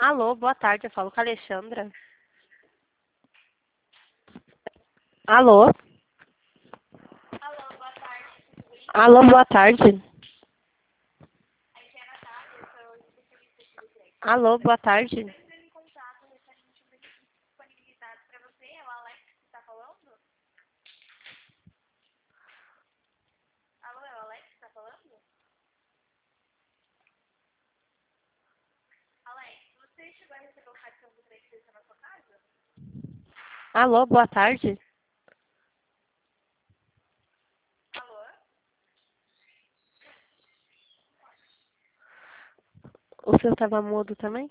Alô, boa tarde, eu falo com a Alexandra. Alô? Alô, boa tarde. Alô, boa tarde. Alô, boa tarde. O seu estava mudo também?